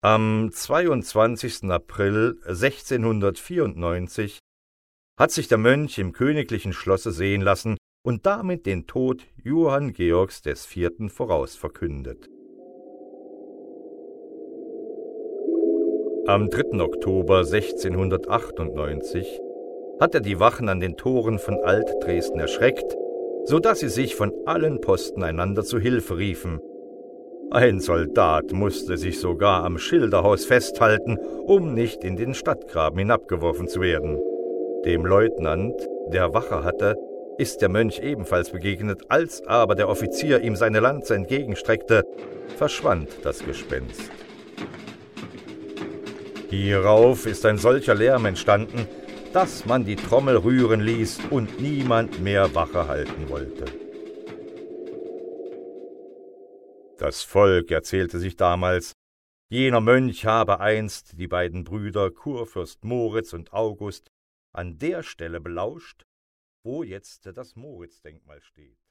Am 22. April 1694 hat sich der Mönch im königlichen Schlosse sehen lassen und damit den Tod Johann Georgs IV. Vorausverkündet. Am 3. Oktober 1698 hat er die Wachen an den Toren von Alt-Dresden erschreckt, so dass sie sich von allen Posten einander zu Hilfe riefen. Ein Soldat musste sich sogar am Schilderhaus festhalten, um nicht in den Stadtgraben hinabgeworfen zu werden. Dem Leutnant, der Wache hatte, ist der Mönch ebenfalls begegnet, als aber der Offizier ihm seine Lanze entgegenstreckte, verschwand das Gespenst. Hierauf ist ein solcher Lärm entstanden, dass man die Trommel rühren ließ und niemand mehr Wache halten wollte. Das Volk erzählte sich damals, jener Mönch habe einst die beiden Brüder Kurfürst Moritz und August an der Stelle belauscht, wo jetzt das Moritz-Denkmal steht.